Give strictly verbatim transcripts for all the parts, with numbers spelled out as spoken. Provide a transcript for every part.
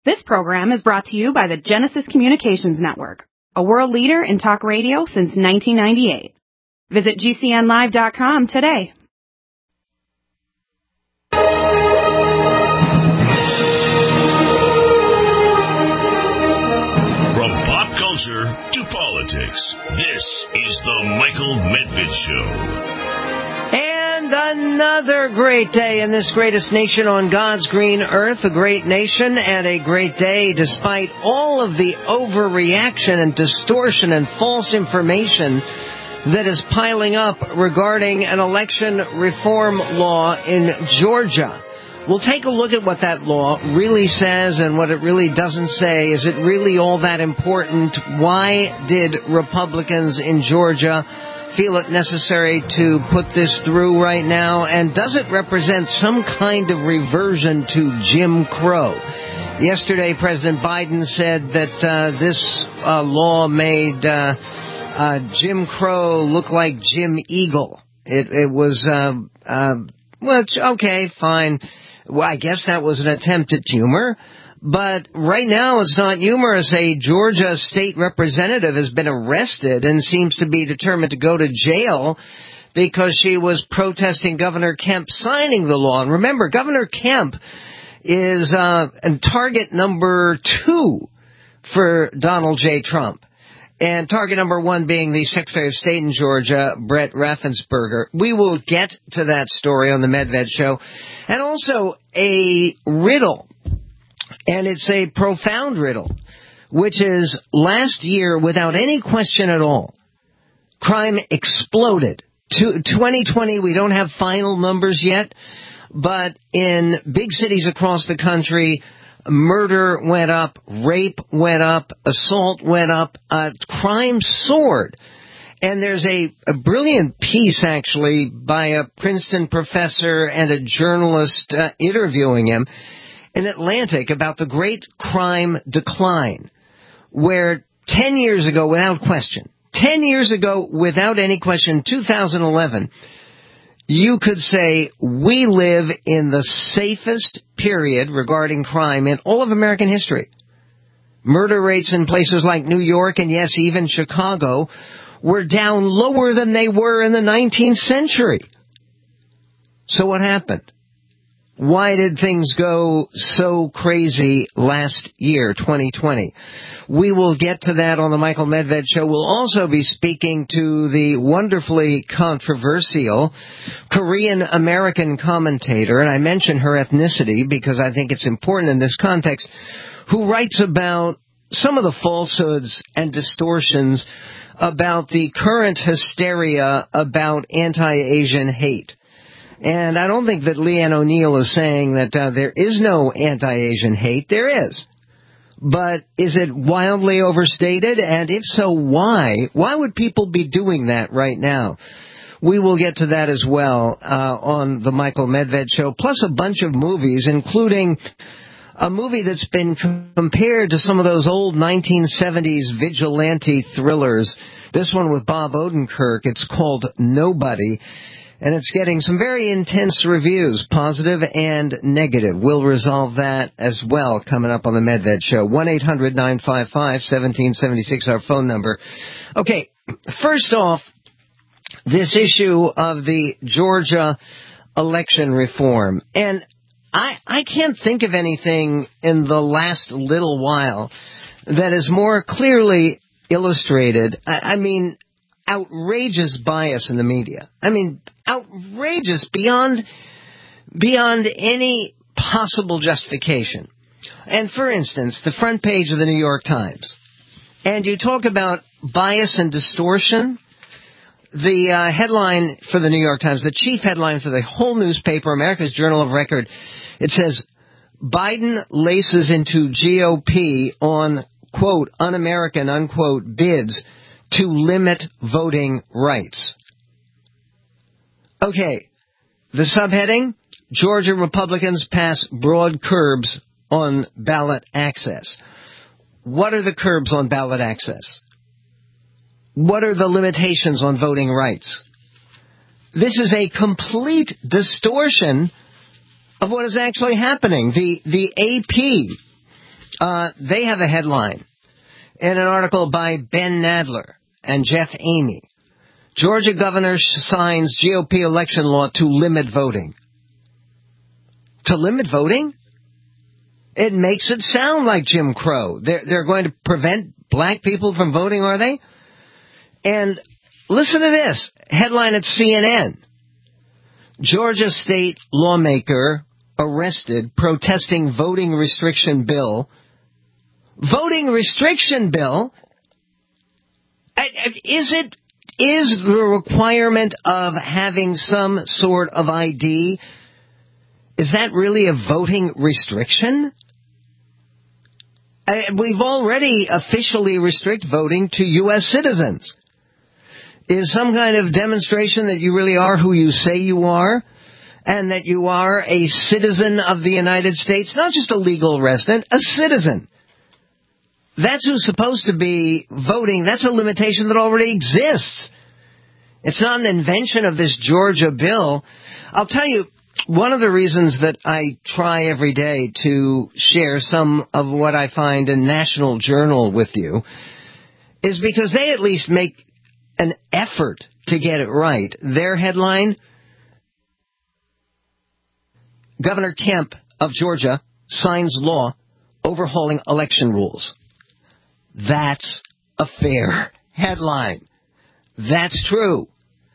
This program is brought to you by the Genesis Communications Network, a world leader in talk radio since nineteen ninety-eight. Visit G C N live dot com today. From pop culture to politics, this is the Michael Medved Show. And another great day in this greatest nation on God's green earth, a great nation and a great day despite all of the overreaction and distortion and false information that is piling up regarding an election reform law in Georgia. We'll take a look at what that law really says and what it really doesn't say. Is it really all that important? Why did Republicans in Georgia feel it necessary to put this through right now? And does it represent some kind of reversion to Jim Crow? Yesterday, President Biden said that uh, this uh, law made uh, uh, Jim Crow look like Jim Eagle. It, it was, uh, uh, well, okay, fine. Well, I guess that was an attempt at humor. But right now it's not humorous. A Georgia state representative has been arrested and seems to be determined to go to jail because she was protesting Governor Kemp signing the law. And remember, Governor Kemp is uh, target number two for Donald J. Trump. And target number one being the Secretary of State in Georgia, Brett Raffensperger. We will get to that story on the Medved Show. And also a riddle. And it's a profound riddle, which is last year, without any question at all, crime exploded. To twenty twenty, we don't have final numbers yet, but in big cities across the country, murder went up, rape went up, assault went up, uh, crime soared. And there's a, a brilliant piece, actually, by a Princeton professor and a journalist uh, interviewing him in Atlantic about the great crime decline, where ten years ago, without question, ten years ago, without any question, two thousand eleven, you could say we live in the safest period regarding crime in all of American history. Murder rates in places like New York and, yes, even Chicago were down lower than they were in the nineteenth century. So what happened? Why did things go so crazy last year, twenty twenty? We will get to that on the Michael Medved Show. We'll also be speaking to the wonderfully controversial Korean-American commentator, and I mention her ethnicity because I think it's important in this context, who writes about some of the falsehoods and distortions about the current hysteria about anti-Asian hate. And I don't think that Leanne O'Neill is saying that uh, there is no anti-Asian hate. There is. But is it wildly overstated? And if so, why? Why would people be doing that right now? We will get to that as well uh, on the Michael Medved Show, plus a bunch of movies, including a movie that's been compared to some of those old nineteen seventies vigilante thrillers. This one with Bob Odenkirk. It's called Nobody. And it's getting some very intense reviews, positive and negative. We'll resolve that as well coming up on the Medved Show. one eight hundred nine five five one seven seven six, our phone number. Okay, first off, this issue of the Georgia election reform. And I, I can't think of anything in the last little while that is more clearly illustrated. I, I mean, outrageous bias in the media. I mean, outrageous beyond beyond any possible justification. And for instance, the front page of the New York Times. And you talk about bias and distortion. The uh, headline for the New York Times, the chief headline for the whole newspaper, America's Journal of Record, it says, Biden laces into G O P on, quote, un-American, unquote, bids to limit voting rights. Okay, the subheading, Georgia Republicans pass broad curbs on ballot access. What are the curbs on ballot access? What are the limitations on voting rights? This is a complete distortion of what is actually happening. The, the A P Uh, they have a headline in an article by Ben Nadler and Jeff Amy. Georgia governor signs G O P election law to limit voting. To limit voting? It makes it sound like Jim Crow. They're, they're going to prevent black people from voting, are they? And listen to this. Headline at C N N. Georgia state lawmaker arrested protesting voting restriction bill. Voting restriction bill? Is it, is the requirement of having some sort of I D, is that really a voting restriction? We've already officially restrict voting to U S citizens. Is some kind of demonstration that you really are who you say you are, and that you are a citizen of the United States, not just a legal resident, a citizen. That's who's supposed to be voting. That's a limitation that already exists. It's not an invention of this Georgia bill. I'll tell you, one of the reasons that I try every day to share some of what I find in National Journal with you is because they at least make an effort to get it right. Their headline, Governor Kemp of Georgia signs law overhauling election rules. That's a fair headline. That's true.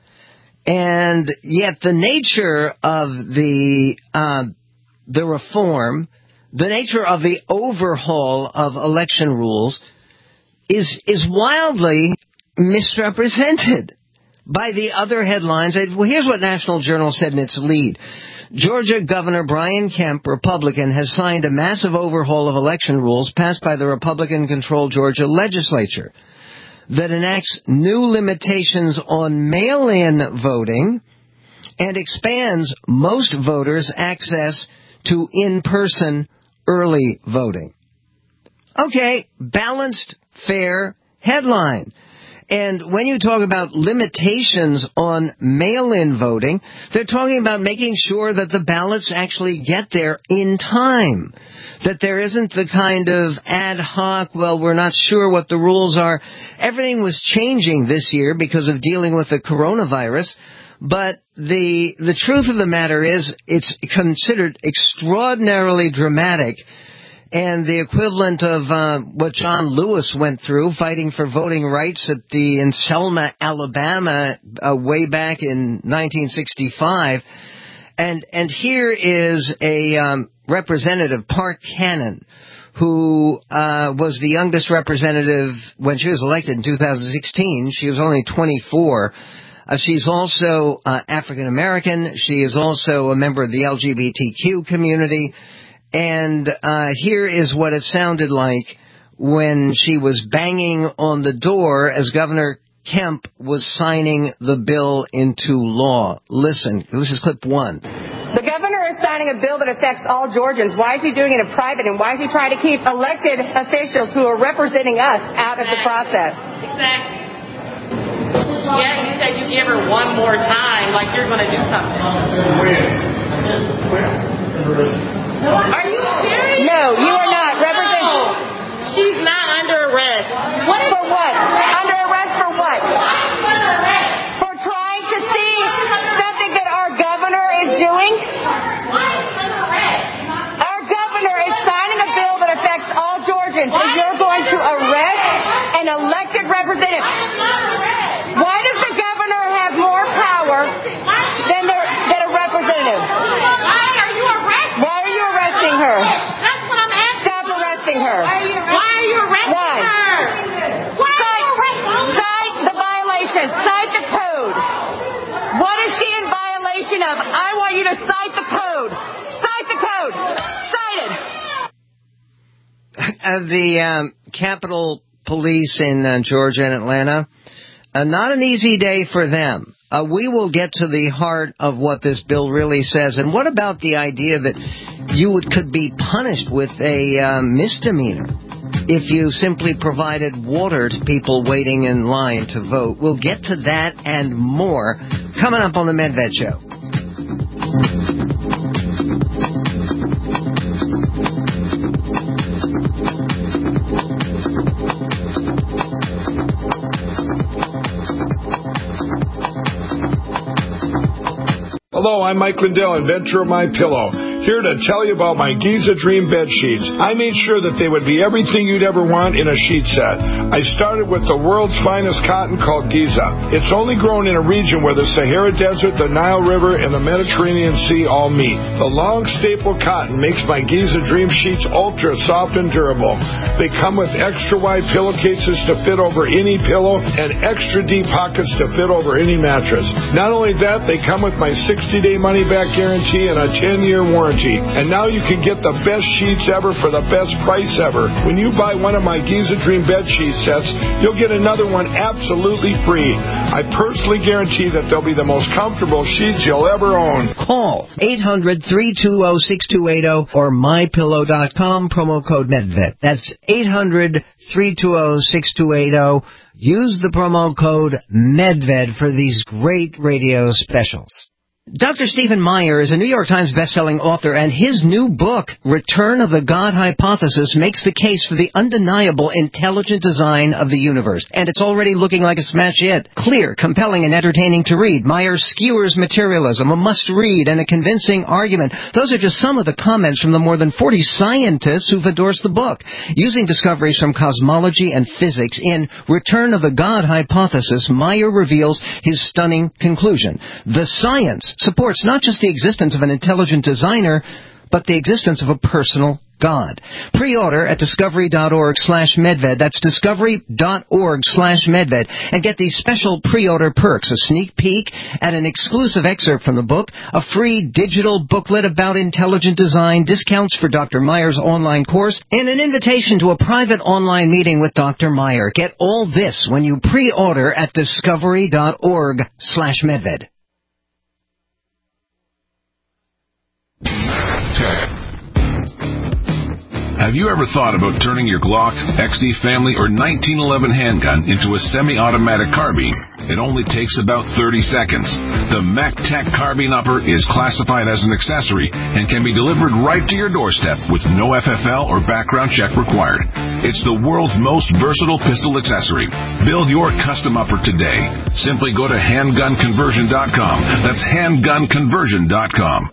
And yet the nature of the uh, the reform, the nature of the overhaul of election rules is is wildly misrepresented by the other headlines. Well, here's what National Journal said in its lead. Georgia Governor Brian Kemp, Republican, has signed a massive overhaul of election rules passed by the Republican-controlled Georgia legislature that enacts new limitations on mail-in voting and expands most voters' access to in-person early voting. Okay, balanced, fair headline. And when you talk about limitations on mail-in voting, they're talking about making sure that the ballots actually get there in time. That there isn't the kind of ad hoc, well, we're not sure what the rules are. Everything was changing this year because of dealing with the coronavirus. But the the truth of the matter is it's considered extraordinarily dramatic. And the equivalent of uh, what John Lewis went through fighting for voting rights at the in Selma, Alabama, uh, way back in nineteen sixty-five. And and here is a um, representative, Park Cannon, who uh, was the youngest representative when she was elected in two thousand sixteen. She was only twenty-four. Uh, she's also uh, African American. She is also a member of the L G B T Q community. And uh, here is what it sounded like when she was banging on the door as Governor Kemp was signing the bill into law. Listen, this is clip one. The governor is signing a bill that affects all Georgians. Why is he doing it in private, and why is he trying to keep elected officials who are representing us out of the process? Exactly. Yeah, you said you give her one more time, like you're going to do something. When? When? Are you serious? No, you are not. Represent. She's not under arrest. What is, for what? Under arrest for what? Why is she under arrest? For trying to see something that our governor is doing? Why is she under arrest? Our governor is signing a bill that affects all Georgians, and you're going to arrest an elected representative. Why is she under arrest? Why does the governor have more power than, the, than a representative? Why are you arresting? Why are you arresting her? That's what I'm asking. Stop arresting her. Why are you arresting, Why are you arresting Why? her? Why are you arresting her? Cite the violation. Cite the code. What is she in violation of? I want you to cite the code. Cite the code. Cite it. Uh, the um, Capitol Police in uh, Georgia and Atlanta, uh, not an easy day for them. Uh, we will get to the heart of what this bill really says. And what about the idea that you would, could be punished with a uh, misdemeanor if you simply provided water to people waiting in line to vote? We'll get to that and more coming up on the Medved Show. Hello, I'm Mike Lindell, inventor of My Pillow, here to tell you about my Giza Dream bed sheets. I made sure that they would be everything you'd ever want in a sheet set. I started with the world's finest cotton called Giza. It's only grown in a region where the Sahara Desert, the Nile River, and the Mediterranean Sea all meet. The long staple cotton makes my Giza Dream sheets ultra soft and durable. They come with extra wide pillowcases to fit over any pillow and extra deep pockets to fit over any mattress. Not only that, they come with my sixty-day money-back guarantee and a ten-year warranty. And now you can get the best sheets ever for the best price ever. When you buy one of my Giza Dream bed sheet sets, you'll get another one absolutely free. I personally guarantee that they'll be the most comfortable sheets you'll ever own. Call eight hundred, three two zero, six two eight zero or my pillow dot com, promo code Medved. That's eight hundred, three two zero, six two eight zero. Use the promo code Medved for these great radio specials. Doctor Stephen Meyer is a New York Times bestselling author, and his new book, Return of the God Hypothesis, makes the case for the undeniable intelligent design of the universe. And it's already looking like a smash hit. Clear, compelling, and entertaining to read. Meyer skewers materialism, a must-read, and a convincing argument. Those are just some of the comments from the more than forty scientists who've endorsed the book. Using discoveries from cosmology and physics in Return of the God Hypothesis, Meyer reveals his stunning conclusion. The science supports not just the existence of an intelligent designer, but the existence of a personal God. Pre-order at discovery.org slash medved. That's discovery.org slash medved. And get these special pre-order perks, a sneak peek at an exclusive excerpt from the book, a free digital booklet about intelligent design, discounts for Doctor Meyer's online course, and an invitation to a private online meeting with Doctor Meyer. Get all this when you pre-order at discovery.org slash medved. Have you ever thought about turning your Glock, X D Family, or nineteen eleven handgun into a semi-automatic carbine? It only takes about thirty seconds. The MacTac Carbine Upper is classified as an accessory and can be delivered right to your doorstep with no F F L or background check required. It's the world's most versatile pistol accessory. Build your custom upper today. Simply go to handgun conversion dot com. That's handgun conversion dot com.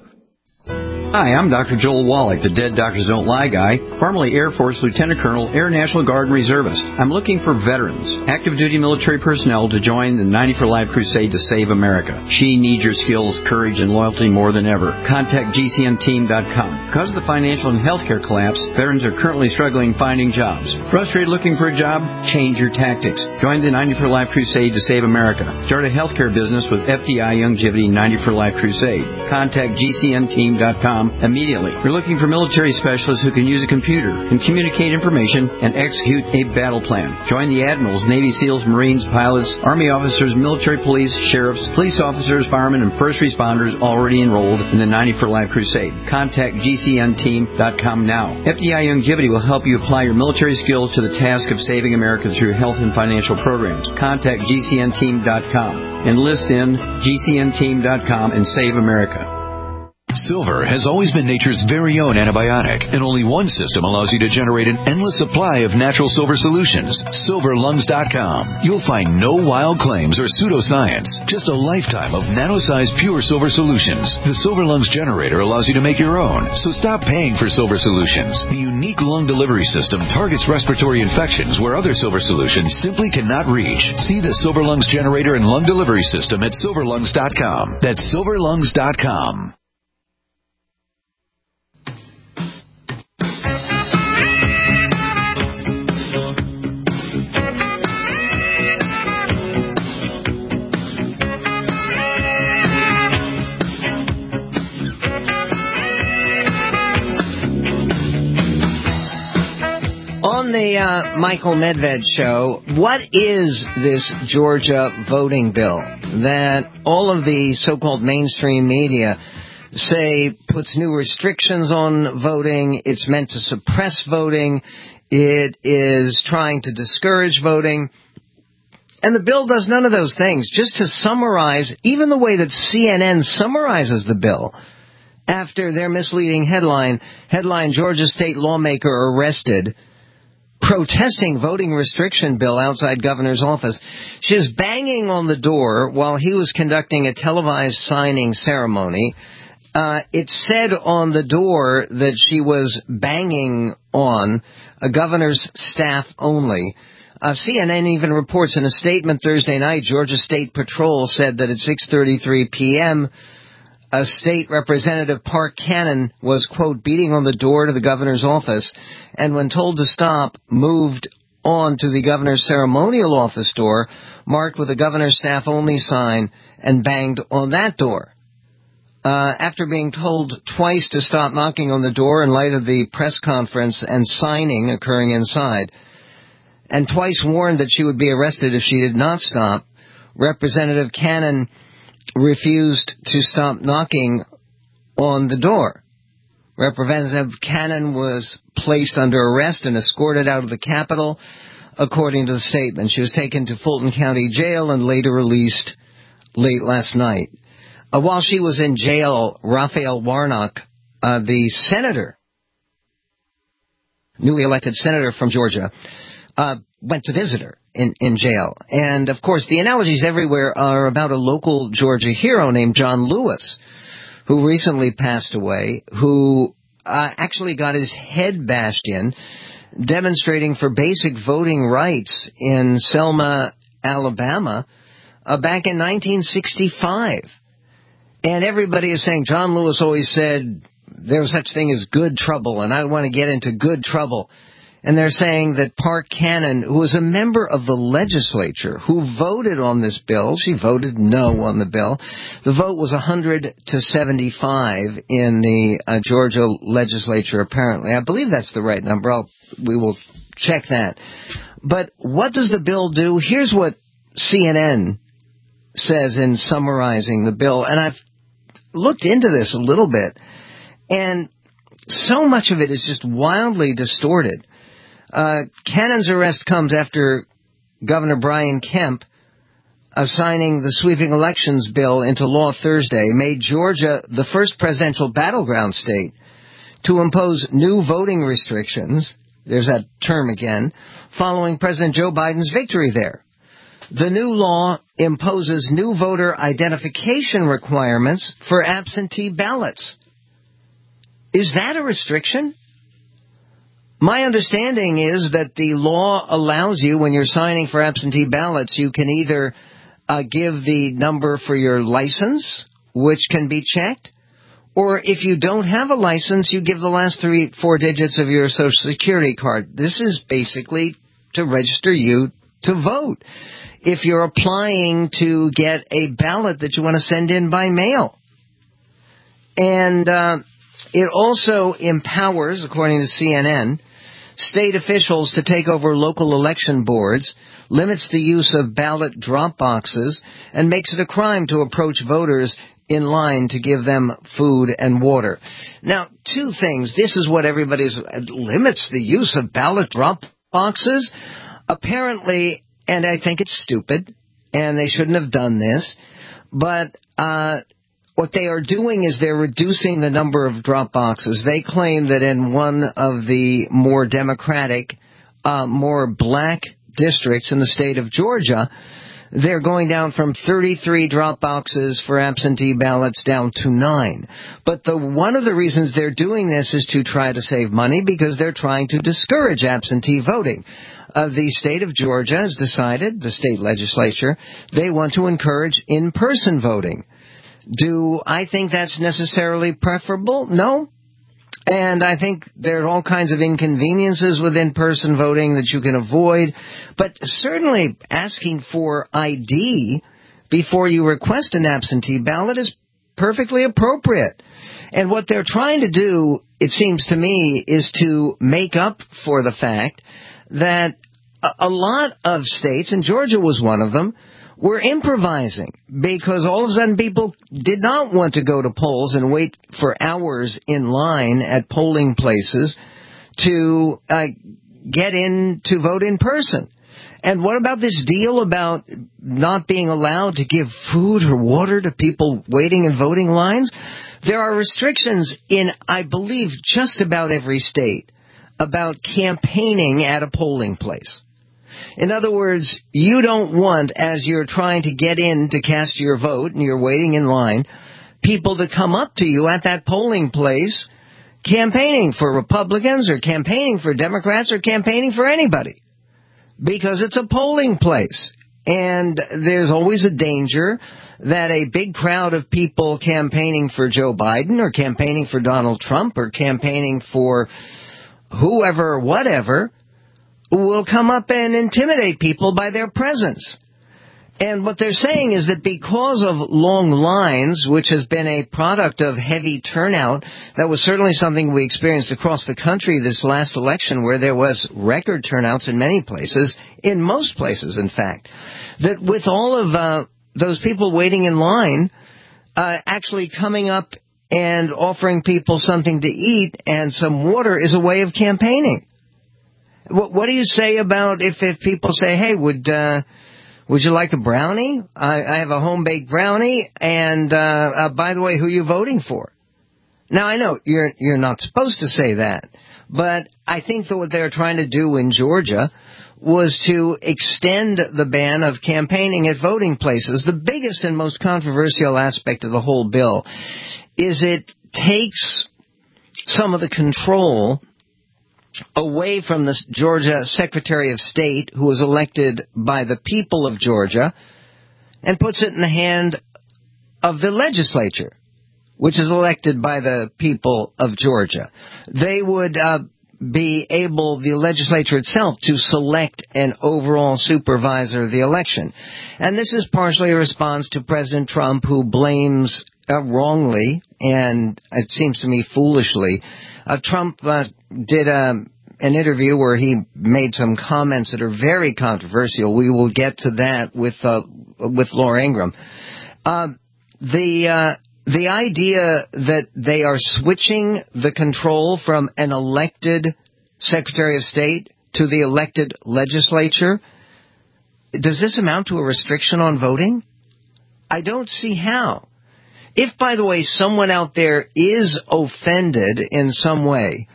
Hi, I'm Doctor Joel Wallach, the Dead Doctors Don't Lie guy, formerly Air Force Lieutenant Colonel, Air National Guard and Reservist. I'm looking for veterans, active duty military personnel to join the ninety for Life crusade to save America. She needs your skills, courage, and loyalty more than ever. Contact G C N team dot com. Because of the financial and healthcare collapse, veterans are currently struggling finding jobs. Frustrated looking for a job? Change your tactics. Join the ninety for Life crusade to save America. Start a healthcare business with F D I Youngevity ninety for Life crusade. Contact G C N team dot com immediately. We're looking for military specialists who can use a computer, can communicate information, and execute a battle plan. Join the admirals, Navy SEALs, Marines, pilots, Army officers, military police, sheriffs, police officers, firemen, and first responders already enrolled in the ninety for Life crusade. Contact G C N team dot com now. F D I Youngevity will help you apply your military skills to the task of saving America through health and financial programs. Contact G C N team dot com. Enlist in G C N team dot com and save America. Silver has always been nature's very own antibiotic, and only one system allows you to generate an endless supply of natural silver solutions. silver lungs dot com. You'll find no wild claims or pseudoscience, just a lifetime of nano-sized pure silver solutions. The Silver Lungs generator allows you to make your own, so stop paying for silver solutions. The unique lung delivery system targets respiratory infections where other silver solutions simply cannot reach. See the Silver Lungs generator and lung delivery system at silver lungs dot com. That's silver lungs dot com. On the uh, Michael Medved show, what is this Georgia voting bill that all of the so-called mainstream media say puts new restrictions on voting, it's meant to suppress voting, it is trying to discourage voting, and the bill does none of those things. Just to summarize, even the way that C N N summarizes the bill, after their misleading headline, headline, Georgia state lawmaker arrested, protesting voting restriction bill outside governor's office. She was banging on the door while he was conducting a televised signing ceremony. Uh, it said on the door that she was banging on a governor's staff only. Uh, C N N even reports in a statement Thursday night, Georgia State Patrol said that at six thirty-three p.m., a state representative, Park Cannon, was, quote, beating on the door to the governor's office, and when told to stop, moved on to the governor's ceremonial office door, marked with a governor's staff-only sign, and banged on that door. Uh, after being told twice to stop knocking on the door in light of the press conference and signing occurring inside, and twice warned that she would be arrested if she did not stop, Representative Cannon refused to stop knocking on the door. Representative Cannon was placed under arrest and escorted out of the Capitol, according to the statement. She was taken to Fulton County Jail and later released late last night. Uh, while she was in jail, Raphael Warnock, uh, the senator, newly elected senator from Georgia, uh, went to visit her in, in jail. And, of course, the analogies everywhere are about a local Georgia hero named John Lewis, who recently passed away, who uh, actually got his head bashed in, demonstrating for basic voting rights in Selma, Alabama, uh, back in nineteen sixty-five. And everybody is saying John Lewis always said there's such thing as good trouble, and I want to get into good trouble. And they're saying that Park Cannon, who was a member of the legislature, who voted on this bill, she voted no on the bill. The vote was one hundred to seventy-five in the uh, Georgia legislature, apparently. I believe that's the right number. I'll, we will check that. But what does the bill do? Here's what C N N says in summarizing the bill. And I've looked into this a little bit, and so much of it is just wildly distorted. Uh, Cannon's arrest comes after Governor Brian Kemp, uh, signing the sweeping elections bill into law Thursday, made Georgia the first presidential battleground state to impose new voting restrictions, there's that term again, following President Joe Biden's victory there. The new law imposes new voter identification requirements for absentee ballots. Is that a restriction? My understanding is that the law allows you, when you're signing for absentee ballots, you can either uh, give the number for your license, which can be checked, or if you don't have a license, you give the last three, four digits of your Social Security card. This is basically to register you to vote if you're applying to get a ballot that you want to send in by mail. And uh, it also empowers, according to C N N, state officials to take over local election boards, limits the use of ballot drop boxes, and makes it a crime to approach voters in line to give them food and water. Now, two things. This is what everybody's limits the use of ballot drop boxes. Apparently, and I think it's stupid, and they shouldn't have done this, but uh what they are doing is they're reducing the number of drop boxes. They claim that in one of the more democratic, uh, more black districts in the state of Georgia, they're going down from thirty-three drop boxes for absentee ballots down to nine. But the one of the reasons they're doing this is to try to save money because they're trying to discourage absentee voting. Uh, the state of Georgia has decided, the state legislature, they want to encourage in-person voting. Do I think that's necessarily preferable? No. And I think there are all kinds of inconveniences with in-person voting that you can avoid. But certainly asking for I D before you request an absentee ballot is perfectly appropriate. And what they're trying to do, it seems to me, is to make up for the fact that a lot of states, and Georgia was one of them, were improvising because all of a sudden people did not want to go to polls and wait for hours in line at polling places to uh, get in to vote in person. And what about this deal about not being allowed to give food or water to people waiting in voting lines? There are restrictions in, I believe, just about every state about campaigning at a polling place. In other words, you don't want, as you're trying to get in to cast your vote and you're waiting in line, people to come up to you at that polling place campaigning for Republicans or campaigning for Democrats or campaigning for anybody. Because it's a polling place. And there's always a danger that a big crowd of people campaigning for Joe Biden or campaigning for Donald Trump or campaigning for whoever or whatever will come up and intimidate people by their presence. And what they're saying is that because of long lines, which has been a product of heavy turnout, that was certainly something we experienced across the country this last election, where there was record turnouts in many places, in most places, in fact, that with all of uh, those people waiting in line, uh, actually coming up and offering people something to eat and some water is a way of campaigning. What, what do you say about if, if people say, hey, would... Uh, Would you like a brownie? I, I have a home-baked brownie, and uh, uh, by the way, who are you voting for? Now, I know you're you're not supposed to say that, but I think that what they're trying to do in Georgia was to extend the ban of campaigning at voting places. The biggest and most controversial aspect of the whole bill is it takes some of the control away from the Georgia Secretary of State, who was elected by the people of Georgia, and puts it in the hand of the legislature, which is elected by the people of Georgia. They would uh, be able, the legislature itself, to select an overall supervisor of the election. And this is partially a response to President Trump, who blames uh, wrongly, and it seems to me foolishly, Uh, Trump uh, did um, an interview where he made some comments that are very controversial. We will get to that with uh, with Laura Ingraham. Uh, the uh, the idea that they are switching the control from an elected Secretary of State to the elected legislature, does this amount to a restriction on voting? I don't see how. If, by the way, someone out there is offended in some way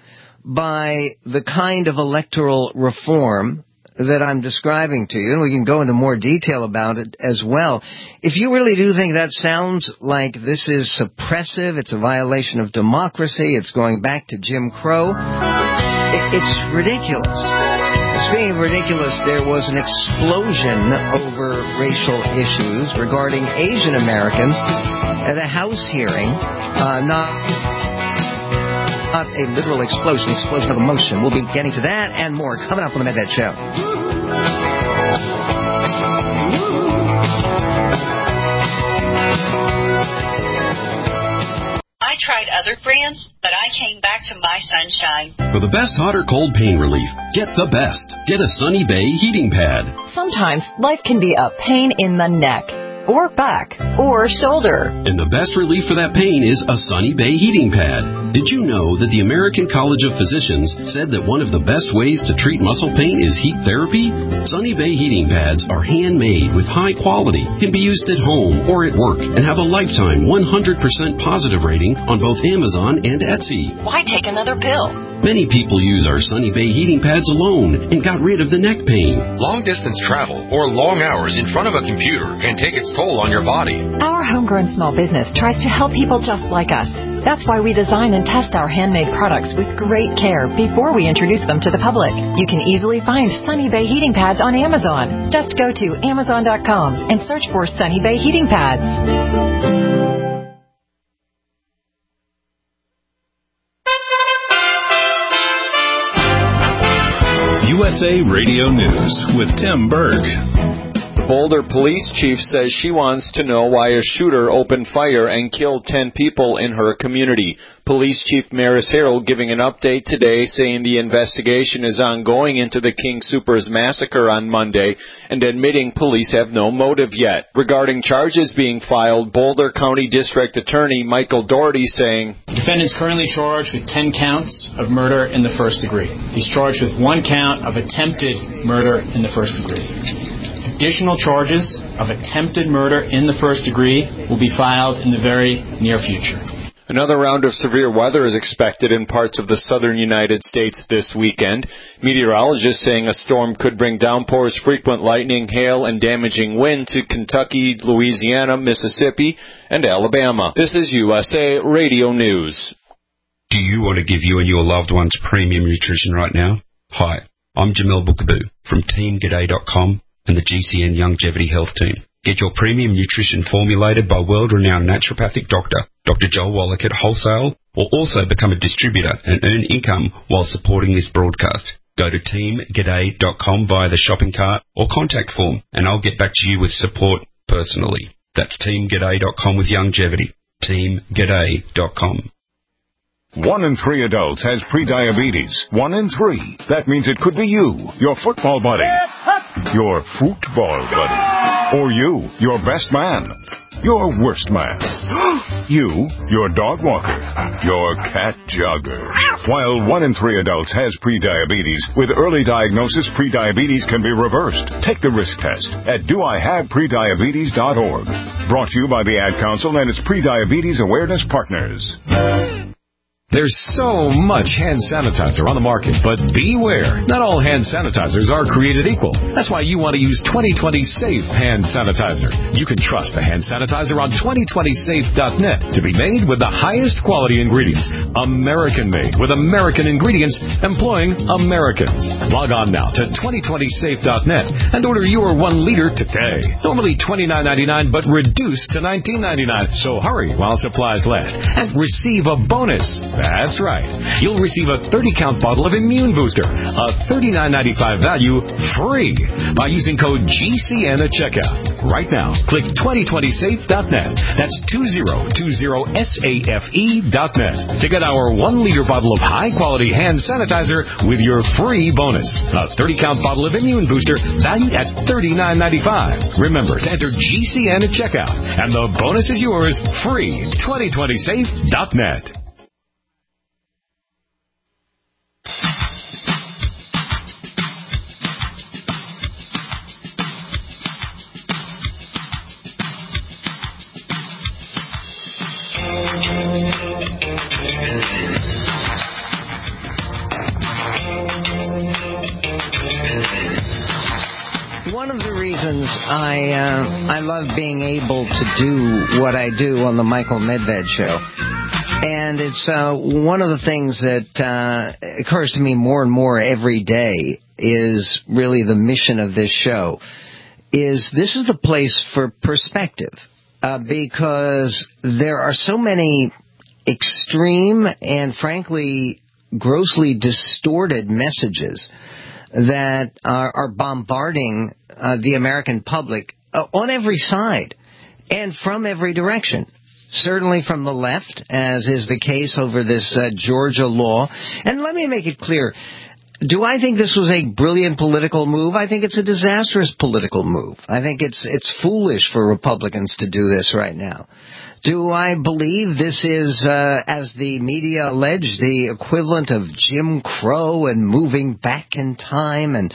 by the kind of electoral reform that I'm describing to you, and we can go into more detail about it as well, if you really do think that sounds like this is suppressive, it's a violation of democracy, it's going back to Jim Crow, it, it's ridiculous. Speaking of ridiculous, there was an explosion over racial issues regarding Asian Americans at a House hearing, uh, not, not a literal explosion, explosion of emotion. We'll be getting to that and more coming up on the Medved Show. I tried other brands, but I came back to My Sunshine. For the best hot or cold pain relief, get the best. Get a Sunny Bay heating pad. Sometimes life can be a pain in the neck, or back, or shoulder. And the best relief for that pain is a Sunny Bay heating pad. Did you know that the American College of Physicians said that one of the best ways to treat muscle pain is heat therapy? Sunny Bay heating pads are handmade with high quality, can be used at home or at work, and have a lifetime one hundred percent positive rating on both Amazon and Etsy. Why take another pill? Many people use our Sunny Bay heating pads alone and got rid of the neck pain. Long-distance travel or long hours in front of a computer can take its toll on your body. Our homegrown small business tries to help people just like us. That's why we design and test our handmade products with great care before we introduce them to the public. You can easily find Sunny Bay heating pads on Amazon. Just go to Amazon dot com and search for Sunny Bay heating pads. U S A Radio News with Tim Berg. Boulder police chief says she wants to know why a shooter opened fire and killed ten people in her community. Police Chief Maris Harrell giving an update today saying the investigation is ongoing into the King Soopers massacre on Monday and admitting police have no motive yet. Regarding charges being filed, Boulder County District Attorney Michael Doherty saying, The defendant is currently charged with ten counts of murder in the first degree. He's charged with one count of attempted murder in the first degree. Additional charges of attempted murder in the first degree will be filed in the very near future. Another round of severe weather is expected in parts of the southern United States this weekend. Meteorologists saying a storm could bring downpours, frequent lightning, hail, and damaging wind to Kentucky, Louisiana, Mississippi, and Alabama. This is U S A Radio News. Do you want to give you and your loved ones premium nutrition right now? Hi, I'm Jamel Bookaboo from Team G'day dot com and the G C N Longevity Health Team. Get your premium nutrition formulated by world-renowned naturopathic doctor, Doctor Joel Wallach at wholesale, or also become a distributor and earn income while supporting this broadcast. Go to Team G'day dot com via the shopping cart or contact form, and I'll get back to you with support personally. That's Team G'day dot com with longevity. Team G'day dot com. One in three adults has prediabetes. One in three. That means it could be you, your football buddy, your football buddy, or you, your best man, your worst man, you, your dog walker, your cat jogger. While one in three adults has prediabetes, with early diagnosis, prediabetes can be reversed. Take the risk test at do I have prediabetes dot org. Brought to you by the Ad Council and its Prediabetes Awareness Partners. There's so much hand sanitizer on the market, but beware. Not all hand sanitizers are created equal. That's why you want to use twenty twenty Safe Hand Sanitizer. You can trust the hand sanitizer on twenty twenty safe dot net to be made with the highest quality ingredients. American-made with American ingredients employing Americans. Log on now to twenty twenty safe dot net and order your one liter today. Normally twenty-nine ninety-nine, but reduced to nineteen ninety-nine. So hurry while supplies last and receive a bonus. That's right. You'll receive a thirty count bottle of Immune Booster, a thirty-nine ninety-five value, free by using code G C N at checkout. Right now, click twenty twenty safe dot net. That's twenty twenty safe dot net to get our one liter bottle of high-quality hand sanitizer with your free bonus. A thirty count bottle of Immune Booster valued at thirty-nine ninety-five. Remember to enter G C N at checkout, and the bonus is yours free. twenty twenty safe dot net. One of the reasons I uh, I love being able to do what I do on the Michael Medved Show, and it's uh, one of the things that uh, occurs to me more and more every day, is really the mission of this show, is this is the place for perspective, uh, because there are so many extreme and frankly grossly distorted messages that are, are bombarding uh, the American public uh, on every side and from every direction. Certainly from the left, as is the case over this uh, Georgia law. And let me make it clear, do I think this was a brilliant political move? I think it's a disastrous political move. I think it's it's foolish for Republicans to do this right now. Do I believe this is, uh, as the media allege, the equivalent of Jim Crow and moving back in time and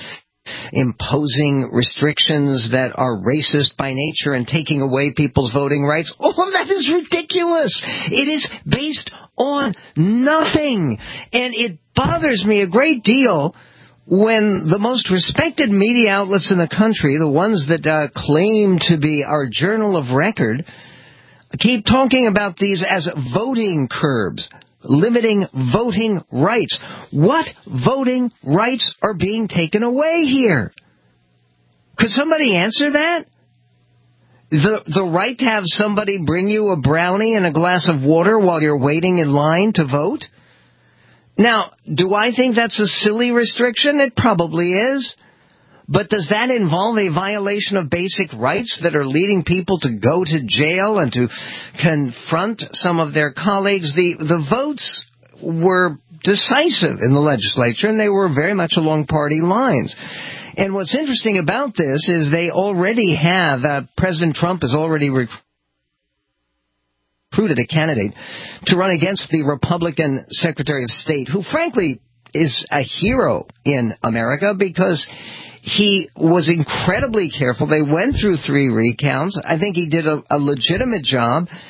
imposing restrictions that are racist by nature and taking away people's voting rights? Oh, that is ridiculous. It is based on nothing. And it bothers me a great deal when the most respected media outlets in the country, the ones that uh, claim to be our journal of record, keep talking about these as voting curbs, limiting voting rights. What voting rights are being taken away here? Could somebody answer that? The the right to have somebody bring you a brownie and a glass of water while you're waiting in line to vote? Now, do I think that's a silly restriction? It probably is. But does that involve a violation of basic rights that are leading people to go to jail and to confront some of their colleagues? The the votes were decisive in the legislature, and they were very much along party lines. And what's interesting about this is they already have, uh, President Trump has already recruited a candidate to run against the Republican Secretary of State, who frankly is a hero in America because he was incredibly careful. They went through three recounts. I think he did a, a legitimate job.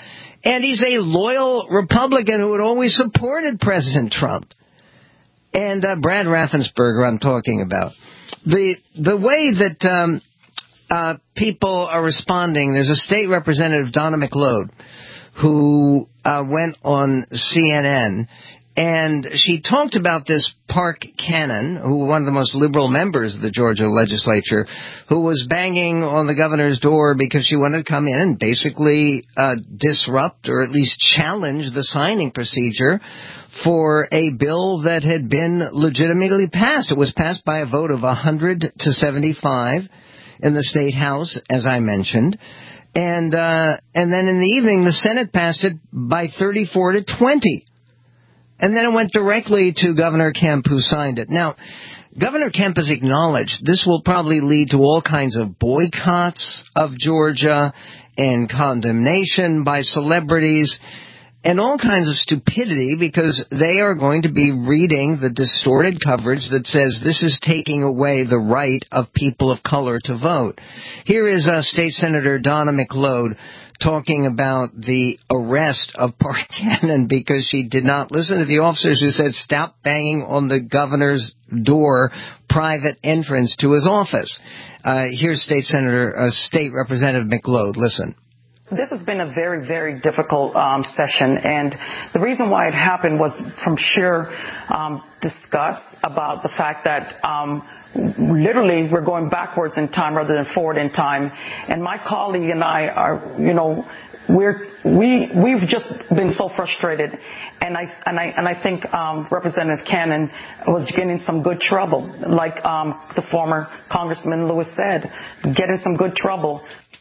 And he's a loyal Republican who had always supported President Trump. And uh, Brad Raffensperger I'm talking about. The the way that um, uh, people are responding, there's a state representative, Donna McLeod, who uh, went on C N N, and she talked about this Park Cannon, who one of the most liberal members of the Georgia legislature, who was banging on the governor's door because she wanted to come in and basically uh, disrupt or at least challenge the signing procedure for a bill that had been legitimately passed. It was passed by a vote of one hundred to seventy-five in the state house, as I mentioned. And uh, and then in the evening, the Senate passed it by thirty-four to twenty. And then it went directly to Governor Kemp, who signed it. Now, Governor Kemp has acknowledged this will probably lead to all kinds of boycotts of Georgia and condemnation by celebrities and all kinds of stupidity, because they are going to be reading the distorted coverage that says this is taking away the right of people of color to vote. Here is uh, State Senator Donna McLeod talking about the arrest of Park Cannon because she did not listen to the officers who said stop banging on the governor's door, private entrance to his office. Uh, here's State Senator, uh, State Representative McLeod. Listen. This has been a very, very difficult um, session, and the reason why it happened was from sheer um, disgust about the fact that um, literally we're going backwards in time rather than forward in time. And my colleague and I are, you know, we're we we've just been so frustrated, and I and I and I think um, Representative Cannon was getting some good trouble, like um, the former Congressman Lewis said, getting some good trouble.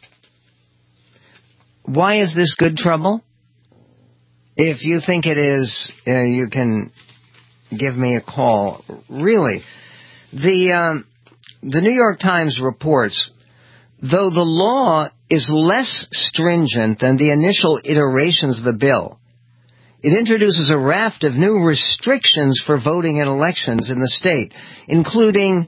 Why is this good trouble? If you think it is, uh, you can give me a call. Really, the um, the New York Times reports, though the law is less stringent than the initial iterations of the bill, it introduces a raft of new restrictions for voting in elections in the state, including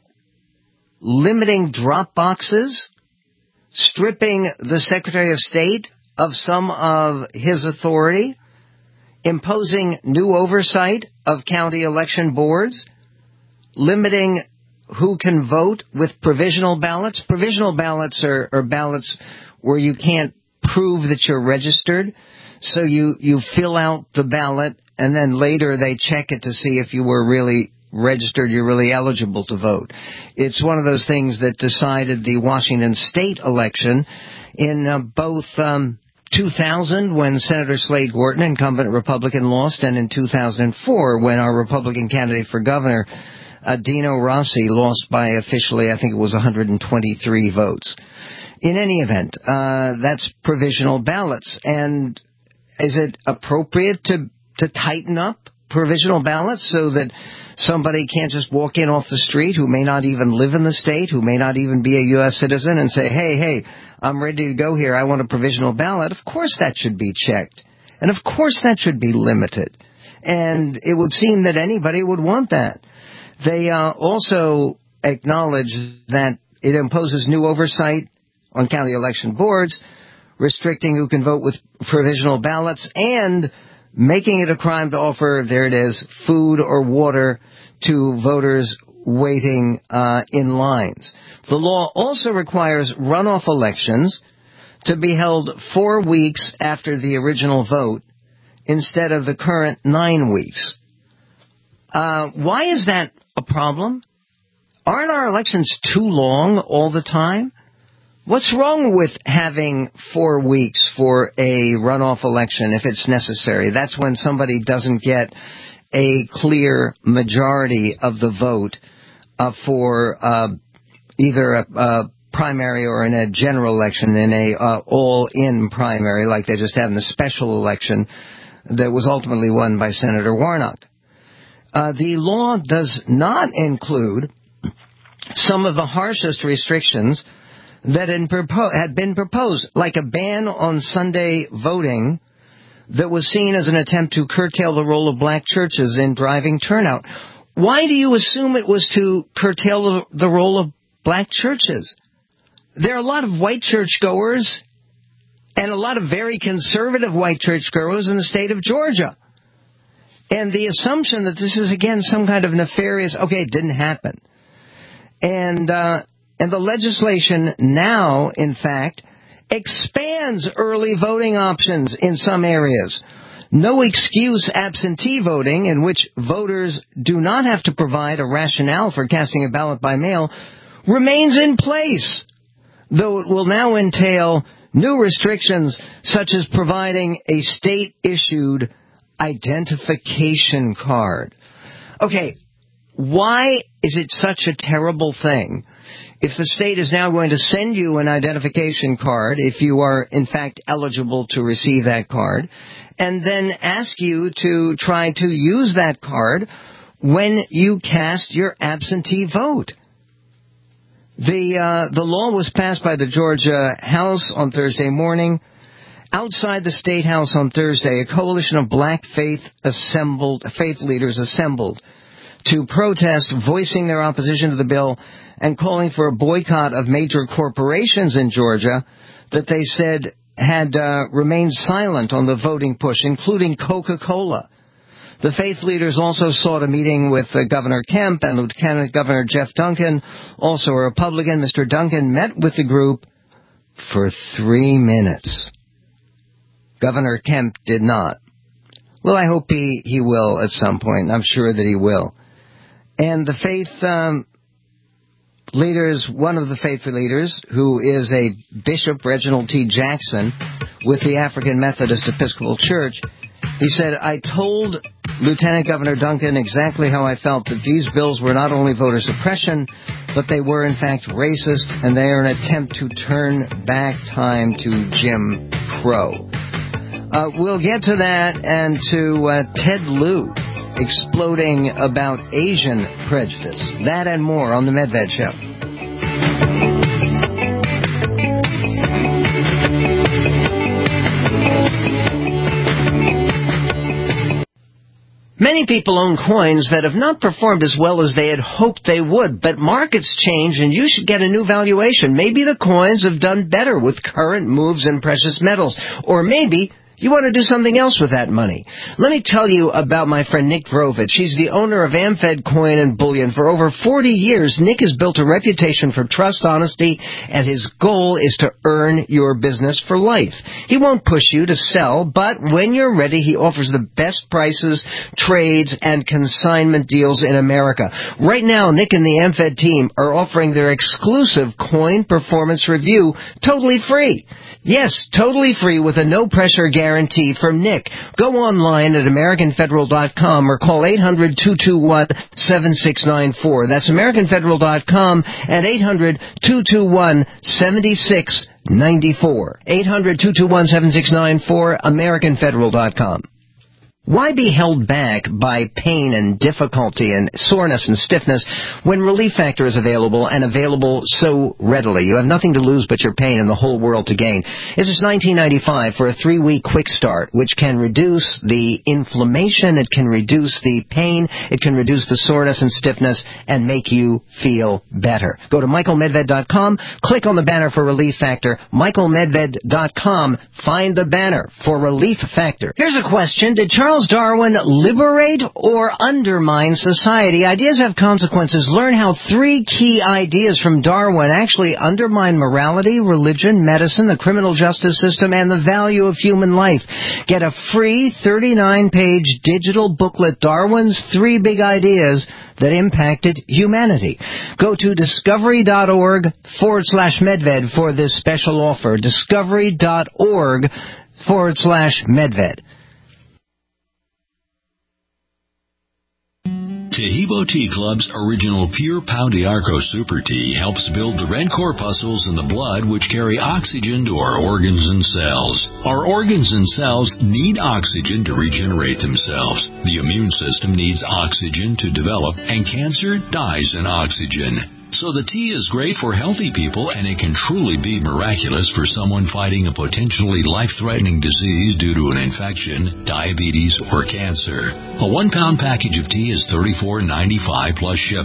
limiting drop boxes, stripping the Secretary of State of some of his authority, imposing new oversight of county election boards, limiting who can vote with provisional ballots. Provisional ballots are, are ballots where you can't prove that you're registered, so you, you fill out the ballot, and then later they check it to see if you were really registered, you're really eligible to vote. It's one of those things that decided the Washington state election in uh, both um, two thousand, when Senator Slade Gorton, incumbent Republican, lost, and in two thousand four, when our Republican candidate for governor, uh, Dino Rossi, lost by officially, I think it was one hundred twenty-three votes. In any event, uh, that's provisional ballots. And is it appropriate to, to tighten up provisional ballots so that somebody can't just walk in off the street who may not even live in the state, who may not even be a U S citizen, and say, hey, hey, I'm ready to go here, I want a provisional ballot? Of course that should be checked. And of course that should be limited. And it would seem that anybody would want that. They uh, also acknowledge that it imposes new oversight on county election boards, restricting who can vote with provisional ballots, and making it a crime to offer, there it is, food or water to voters waiting uh, in lines. The law also requires runoff elections to be held four weeks after the original vote instead of the current nine weeks. Uh, why is that a problem? Aren't our elections too long all the time? What's wrong with having four weeks for a runoff election if it's necessary? That's when somebody doesn't get a clear majority of the vote uh, for uh, either a, a primary or in a general election, in a uh, all-in primary like they just had in the special election that was ultimately won by Senator Warnock. Uh, the law does not include some of the harshest restrictions that had been proposed, like a ban on Sunday voting that was seen as an attempt to curtail the role of black churches in driving turnout. Why do you assume it was to curtail the role of black churches? There are a lot of white churchgoers and a lot of very conservative white churchgoers in the state of Georgia. And the assumption that this is, again, some kind of nefarious, okay, it didn't happen. And, uh, and the legislation now, in fact, expands early voting options in some areas. No excuse absentee voting, in which voters do not have to provide a rationale for casting a ballot by mail, remains in place, though it will now entail new restrictions such as providing a state-issued identification card. Okay, why is it such a terrible thing if the state is now going to send you an identification card, if you are in fact eligible to receive that card, and then ask you to try to use that card when you cast your absentee vote? The uh, the law was passed by the Georgia House on Thursday morning. Outside the State House on Thursday, a coalition of black faith assembled faith leaders assembled to protest, voicing their opposition to the bill and calling for a boycott of major corporations in Georgia that they said had uh, remained silent on the voting push, including Coca-Cola. The faith leaders also sought a meeting with uh, Governor Kemp and Lieutenant Governor Jeff Duncan, also a Republican. Mister Duncan met with the group for three minutes. Governor Kemp did not. Well, I hope he, he will at some point. I'm sure that he will. And the faith um, leaders, one of the faith leaders, who is a Bishop, Reginald T. Jackson, with the African Methodist Episcopal Church, he said, I told Lieutenant Governor Duncan exactly how I felt, that these bills were not only voter suppression, but they were in fact racist, and they are an attempt to turn back time to Jim Crow. Uh, we'll get to that and to uh, Ted Lieu exploding about Asian prejudice. That and more on the Medved Show. Many people own coins that have not performed as well as they had hoped they would, but markets change and you should get a new valuation. Maybe the coins have done better with current moves in precious metals, or maybe you want to do something else with that money. Let me tell you about my friend Nick Vrovich. He's the owner of AmFed Coin and Bullion. For over forty years, Nick has built a reputation for trust, honesty, and his goal is to earn your business for life. He won't push you to sell, but when you're ready, he offers the best prices, trades, and consignment deals in America. Right now, Nick and the AmFed team are offering their exclusive coin performance review totally free. Yes, totally free with a no-pressure guarantee from Nick. Go online at American Federal dot com or call eight hundred, two two one, seven six nine four. That's American Federal dot com at eight hundred, two two one, seven six nine four. eight hundred, two two one, seven six nine four, American Federal dot com. Why be held back by pain and difficulty and soreness and stiffness when Relief Factor is available and available so readily? You have nothing to lose but your pain and the whole world to gain. This is nineteen ninety-five for a three-week quick start, which can reduce the inflammation, it can reduce the pain, it can reduce the soreness and stiffness, and make you feel better. Go to Michael Medved dot com, click on the banner for Relief Factor, Michael Medved dot com, find the banner for Relief Factor. Here's a question. Did Charles Darwin liberate or undermine society? Ideas have consequences. Learn how three key ideas from Darwin actually undermine morality, religion, medicine, the criminal justice system, and the value of human life. Get a free thirty-nine page digital booklet, Darwin's Three Big Ideas That Impacted Humanity. Go to discovery.org forward slash Medved for this special offer. Discovery.org forward slash Medved. Tahibo Tea Club's original Pure Pau d'Arco Super Tea helps build the red corpuscles in the blood which carry oxygen to our organs and cells. Our organs and cells need oxygen to regenerate themselves. The immune system needs oxygen to develop, and cancer dies in oxygen. So the tea is great for healthy people, and it can truly be miraculous for someone fighting a potentially life-threatening disease due to an infection, diabetes, or cancer. A one-pound package of tea is thirty-four ninety-five plus shipping.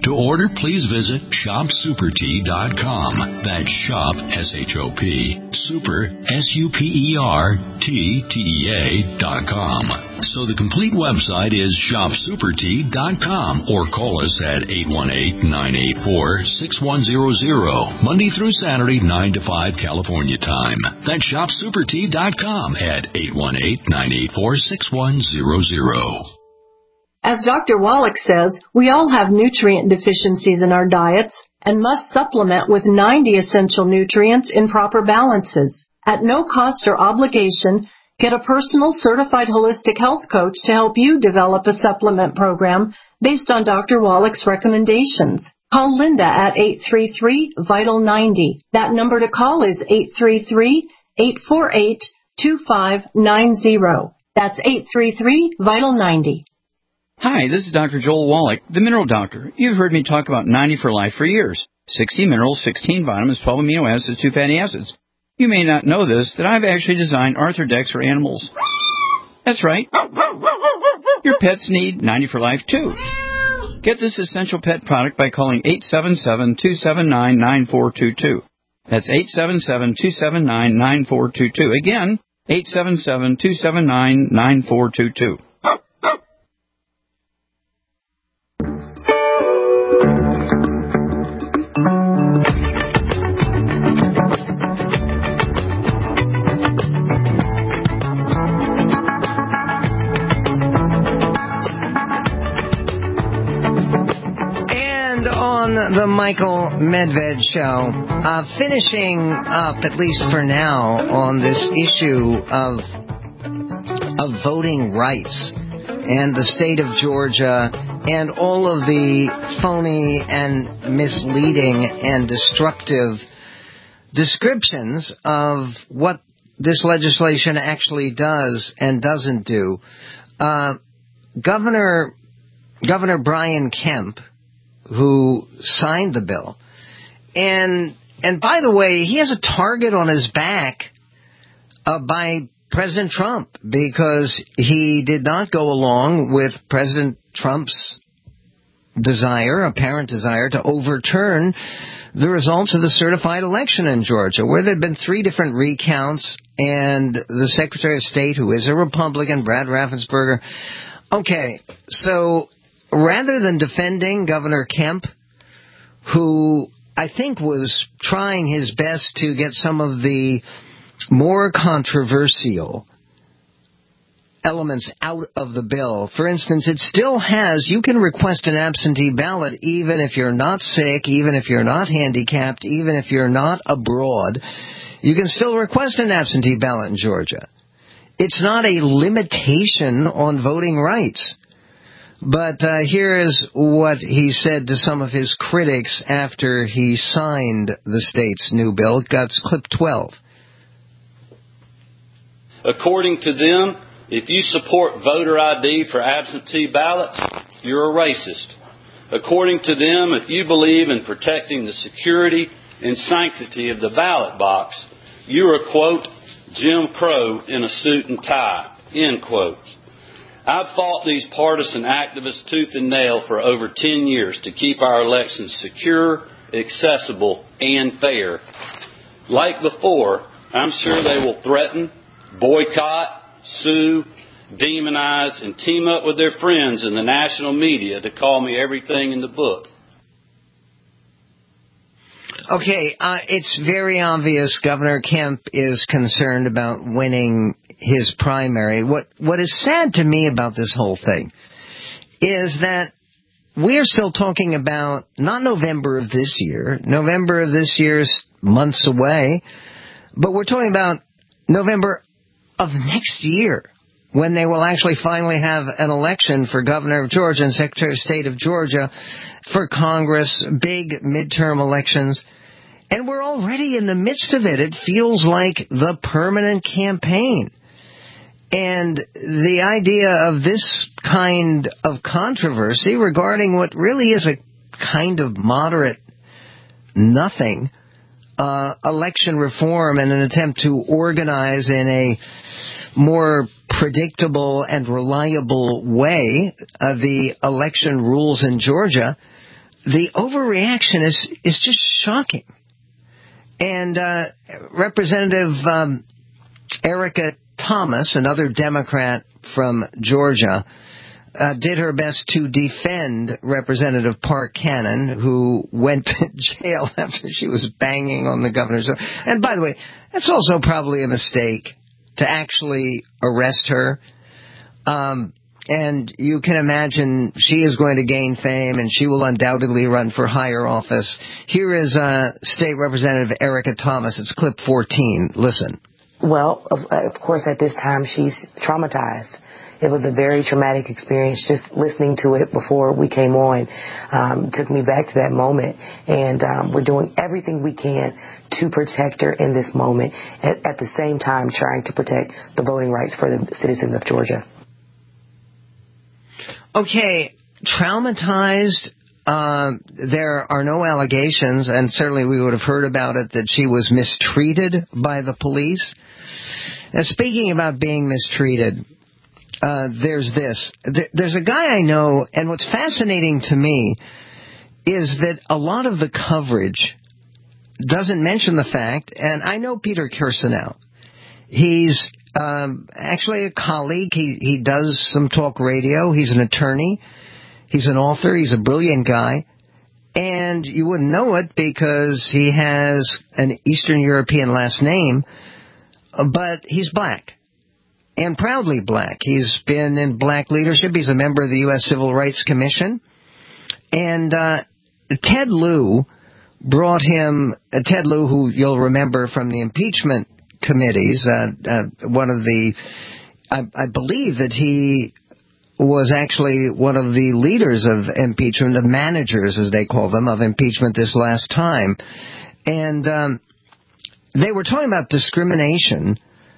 To order, please visit shop super tea dot com. That's shop, S H O P, super, S U P E R, T T E A dot com. So the complete website is shop super tea dot com or call us at eight one eight, nine eight four, six one zero zero, Monday through Saturday, nine to five California time. That's shop super tea dot com at eight one eight, nine eight four, six one zero zero. As Doctor Wallach says, we all have nutrient deficiencies in our diets and must supplement with ninety essential nutrients in proper balances. At no cost or obligation, get a personal certified holistic health coach to help you develop a supplement program based on Doctor Wallach's recommendations. Call Linda at eight three three, vital ninety. That number to call is eight three three, eight four eight, two five nine zero. That's eight three three, vital ninety. Hi, this is Doctor Joel Wallach, the Mineral Doctor. You've heard me talk about ninety for Life for years. sixty minerals, sixteen vitamins, twelve amino acids, two fatty acids. You may not know this, that I've actually designed Arthrodex for animals. That's right. Your pets need ninety for Life, too. Get this essential pet product by calling eight seven seven, two seven nine, nine four two two. That's eight seven seven, two seven nine, nine four two two. Again, eight seven seven, two seven nine, nine four two two. The Michael Medved Show, uh, finishing up, at least for now, on this issue of of voting rights and the state of Georgia and all of the phony and misleading and destructive descriptions of what this legislation actually does and doesn't do. Uh, Governor Governor Brian Kemp, who signed the bill. And and by the way, he has a target on his back uh, by President Trump because he did not go along with President Trump's desire, apparent desire, to overturn the results of the certified election in Georgia, where there had been three different recounts, and the Secretary of State, who is a Republican, Brad Raffensperger. Okay, so rather than defending Governor Kemp, who I think was trying his best to get some of the more controversial elements out of the bill. For instance, it still has, you can request an absentee ballot even if you're not sick, even if you're not handicapped, even if you're not abroad. You can still request an absentee ballot in Georgia. It's not a limitation on voting rights. But uh, here is what he said to some of his critics after he signed the state's new bill. That's clip twelve. According to them, if you support voter I D for absentee ballots, you're a racist. According to them, if you believe in protecting the security and sanctity of the ballot box, you're a, quote, Jim Crow in a suit and tie, end quote. I've fought these partisan activists tooth and nail for over ten years to keep our elections secure, accessible, and fair. Like before, I'm sure they will threaten, boycott, sue, demonize, and team up with their friends in the national media to call me everything in the book. Okay, uh, it's very obvious Governor Kemp is concerned about winning his primary. What What is sad to me about this whole thing is that we're still talking about not November of this year. November of this year is months away. But we're talking about November of next year, when they will actually finally have an election for governor of Georgia and Secretary of State of Georgia, for Congress, big midterm elections. And we're already in the midst of it. It feels like the permanent campaign. And the idea of this kind of controversy regarding what really is a kind of moderate nothing uh, election reform and an attempt to organize in a more predictable and reliable way uh, the election rules in Georgia, the overreaction is is just shocking. And uh, Representative um, Erica Thomas, another Democrat from Georgia, uh, did her best to defend Representative Park Cannon, who went to jail after she was banging on the governor's door. And by the way, that's also probably a mistake to actually arrest her. Um, and you can imagine she is going to gain fame, and she will undoubtedly run for higher office. Here is uh, State Representative Erica Thomas. It's clip fourteen. Listen. Well, of, of course, at this time, she's traumatized. It was a very traumatic experience. Just listening to it before we came on um, took me back to that moment. And um, we're doing everything we can to protect her in this moment, at, at the same time trying to protect the voting rights for the citizens of Georgia. Okay, traumatized. Uh, there are no allegations, and certainly we would have heard about it, that she was mistreated by the police. Now, speaking about being mistreated, uh, there's this. There's a guy I know, and what's fascinating to me is that a lot of the coverage doesn't mention the fact, and I know Peter Kirsanow. He's um, actually a colleague. He, he does some talk radio. He's an attorney. He's an author. He's a brilliant guy. And you wouldn't know it because he has an Eastern European last name, but he's black. And proudly black. He's been in black leadership. He's a member of the U S Civil Rights Commission. And uh, Ted Lieu brought him, uh, Ted Lieu, who you'll remember from the impeachment committees, uh, uh, one of the, I, I believe that he was actually one of the leaders of impeachment, the managers, as they call them, of impeachment this last time. And um, they were talking about discrimination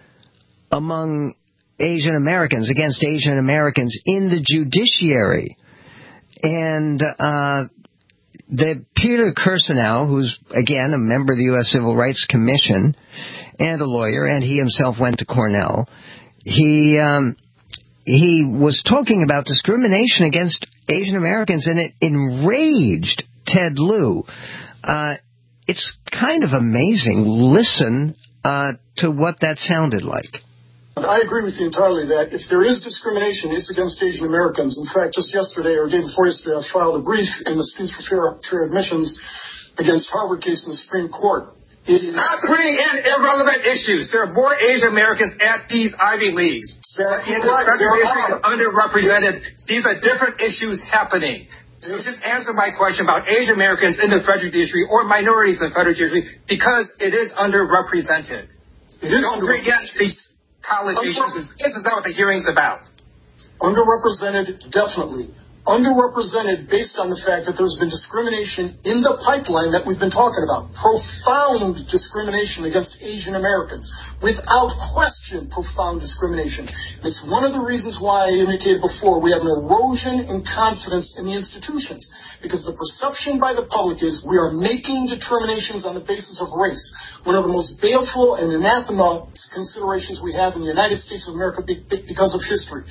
among Asian Americans, against Asian Americans in the judiciary. And uh, the Peter Kirsanow, who's, again, a member of the U S Civil Rights Commission and a lawyer, and he himself went to Cornell, he... Um, He was talking about discrimination against Asian Americans, and it enraged Ted Lieu. Uh, it's kind of amazing. Listen uh, to what that sounded like. I agree with you entirely that if there is discrimination, it's against Asian Americans. In fact, just yesterday or day before yesterday, I filed a brief in the Students for Fair, Fair Admissions against Harvard case in the Supreme Court. Stop bringing in irrelevant issues. There are more Asian Americans at these Ivy Leagues. There in the federal district underrepresented. These are different issues happening. So just answer my question about Asian Americans in the federal judiciary or minorities in the federal judiciary, because it is underrepresented. It is Don't forget these college issues. This is not what the hearing's about. Underrepresented, definitely. Underrepresented based on the fact that there's been discrimination in the pipeline that we've been talking about. Profound discrimination against Asian Americans. Without question, profound discrimination. It's one of the reasons why I indicated before we have an erosion in confidence in the institutions. Because the perception by the public is we are making determinations on the basis of race. One of the most baleful and anathema considerations we have in the United States of America because of history.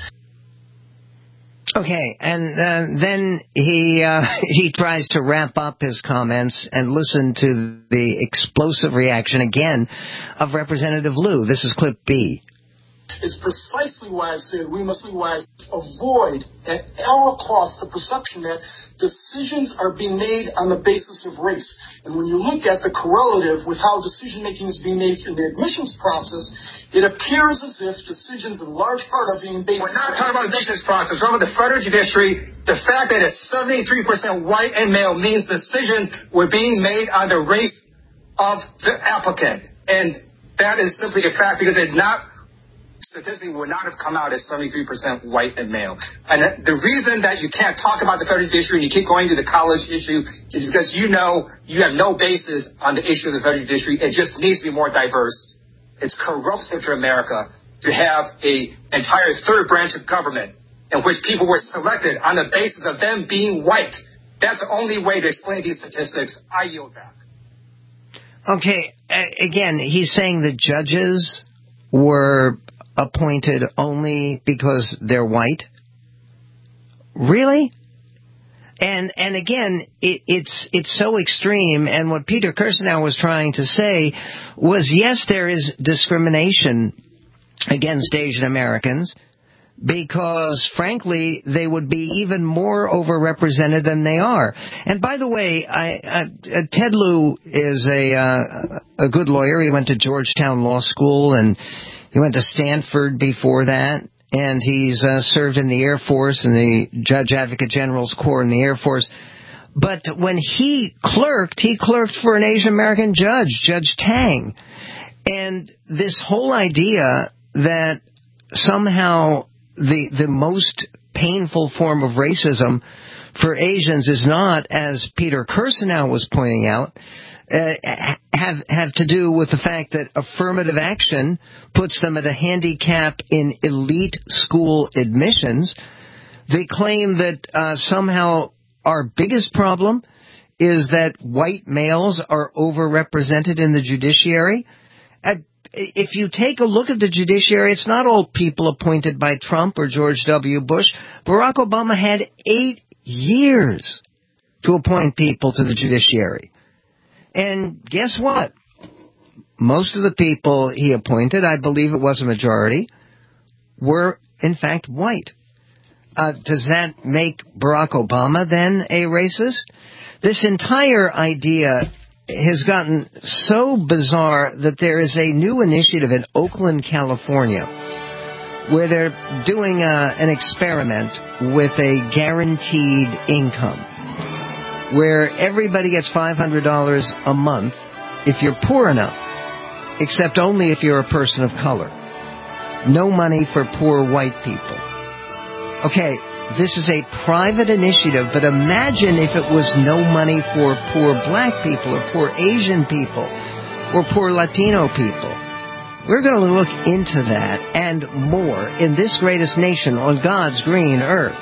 Okay, and uh, then he uh, he tries to wrap up his comments and listen to the explosive reaction again of Representative Lieu. This is clip B. Is precisely why I said we must be wise to avoid at all costs the perception that decisions are being made on the basis of race. And when you look at the correlative with how decision-making is being made through the admissions process, it appears as if decisions in large part are being based... We're not talking about the admissions process. We're talking about the federal judiciary. The fact that it's seventy-three percent white and male means decisions were being made on the race of the applicant. And that is simply a fact because it's not... statistically would not have come out as seventy-three percent white and male. And the reason that you can't talk about the federal judiciary and you keep going to the college issue is because you know you have no basis on the issue of the federal judiciary. It just needs to be more diverse. It's corrosive to America to have a entire third branch of government in which people were selected on the basis of them being white. That's the only way to explain these statistics. I yield back. Okay, again, he's saying the judges were appointed only because they're white? Really? And and again, it, it's it's so extreme. And what Peter Kirsanow was trying to say was, yes, there is discrimination against Asian Americans, because, frankly, they would be even more overrepresented than they are. And by the way, I, I, Ted Lieu is a uh, a good lawyer. He went to Georgetown Law School, and he went to Stanford before that. And he's uh, served in the Air Force, in the Judge Advocate General's Corps in the Air Force. But when he clerked, he clerked for an Asian American judge, Judge Tang. And this whole idea that somehow the the most painful form of racism for Asians is not, as Peter Kirsanow was pointing out, uh, have have to do with the fact that affirmative action puts them at a handicap in elite school admissions. They claim that uh, somehow our biggest problem is that white males are overrepresented in the judiciary. Uh, If you take a look at the judiciary, it's not all people appointed by Trump or George W. Bush. Barack Obama had eight years to appoint people to the judiciary. And guess what? Most of the people he appointed, I believe it was a majority, were in fact white. Uh, does that make Barack Obama then a racist? This entire idea has gotten so bizarre that there is a new initiative in Oakland, California, where they're doing a, an experiment with a guaranteed income, where everybody gets five hundred dollars a month if you're poor enough, except only if you're a person of color. No money for poor white people. Okay, this is a private initiative, but imagine if it was no money for poor black people or poor Asian people or poor Latino people. We're going to look into that and more in This Greatest Nation on God's Green Earth.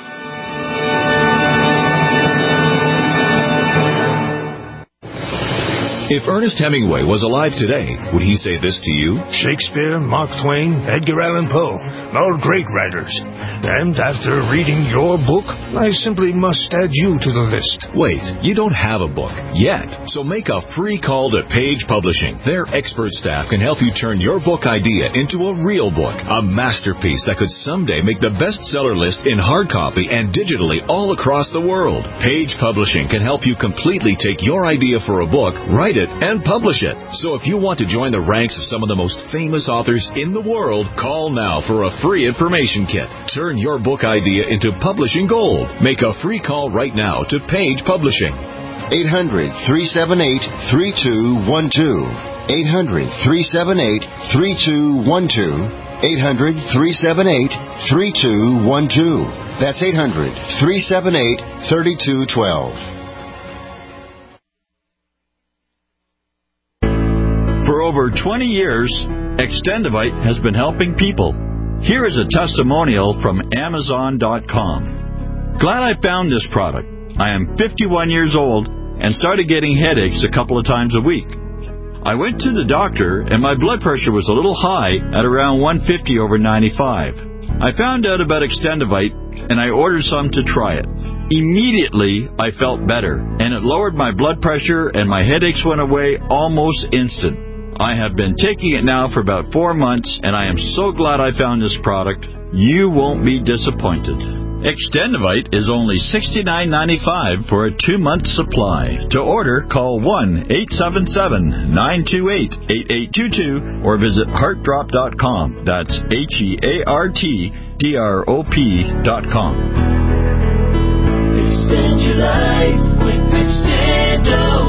If Ernest Hemingway was alive today, would he say this to you? Shakespeare, Mark Twain, Edgar Allan Poe, all great writers. And after reading your book, I simply must add you to the list. Wait, you don't have a book yet. So make a free call to Page Publishing. Their expert staff can help you turn your book idea into a real book, a masterpiece that could someday make the bestseller list in hard copy and digitally all across the world. Page Publishing can help you completely take your idea for a book, write it, and publish it. So if you want to join the ranks of some of the most famous authors in the world, call now for a free information kit. Turn your book idea into publishing gold. Make a free call right now to Page Publishing. eight hundred, three seven eight, three two one two. eight hundred, three seven eight, three two one two. eight hundred, three seven eight, three two one two. That's eight hundred, three seven eight, three two one two. For over twenty years, Extendivite has been helping people. Here is a testimonial from Amazon dot com. Glad I found this product. I am fifty-one years old and started getting headaches a couple of times a week. I went to the doctor and my blood pressure was a little high at around one fifty over ninety-five. I found out about Extendivite and I ordered some to try it. Immediately, I felt better, and it lowered my blood pressure and my headaches went away almost instant. I have been taking it now for about four months, and I am so glad I found this product. You won't be disappointed. Extendivite is only sixty-nine ninety-five for a two-month supply. To order, call one eight seven seven, nine two eight, eight eight two two or visit heart drop dot com. That's H E A R T D R O P dot com. Extend your life with Extendo.